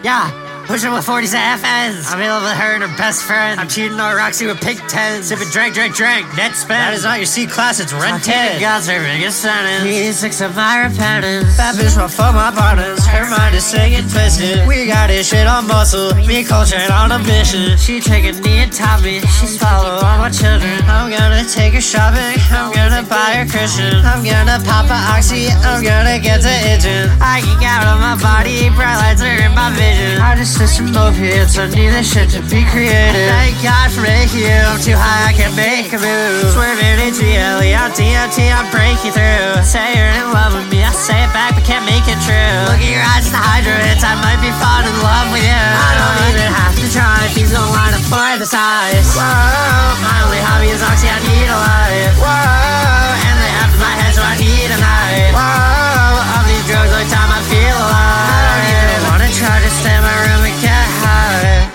Yeah, pushing with 40s at FNs. I'm in love with her and her best friend. I'm cheating on Roxy with pink 10s. Sipping drink, net spend. That is not your C class, it's rented. God's her biggest sentence. He six of my repentance. That bitch will fuck my partners. Her mind is sick and twisted. We got this shit on muscle. Me culture on a mission. She taking me and taught me. She's follow all my children. I'm gonna take her shopping. I'm gonna buy her Christian. I'm gonna pop a oxy. I'm gonna get to itching. I geek out on my body. Bright lights are in my vision. I just some opiates, I need this shit to be creative. Thank God for making you. I'm too high, I can't make a move. Swerving in GLE, on DMT, I'm breaking through. Say you're in love with me, I say it back, but can't make it true. Look at your eyes, the hydrants, I might be falling in love with you. I don't even have to try, if you don't line up for the size. Whoa, my only hobby is oxy, I need a life. Whoa, and they after my head, so I need a night. Whoa, all these drugs, every time I feel alive. I don't even wanna try to stay in my room and get high.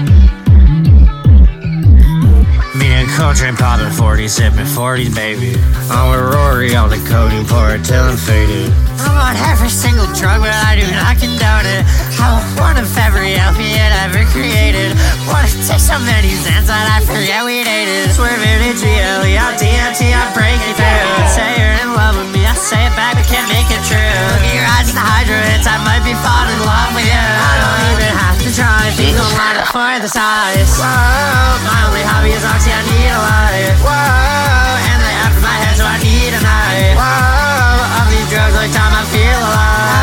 Me and Coltrane popping 40s, sipping 40s, baby. I'm with Rory on the codeine, pour it till I'm faded. I'm on every single drug, but I do not condone it. I want one of every opiate ever created. Wanna take so many Xans that I forget we dated. Swerving in GLE, on DMT, I'm breaking through. Say you're in love with me, I say it back, but can't make it true. Look at your eyes, the hydrants, I might be falling in love with you. I don't even have to try, if you don't line up for the size. Whoa, my only hobby is oxy, I need a life. Whoa, and they after my head, so I need a night. Whoa, of these drugs, every time I feel alive.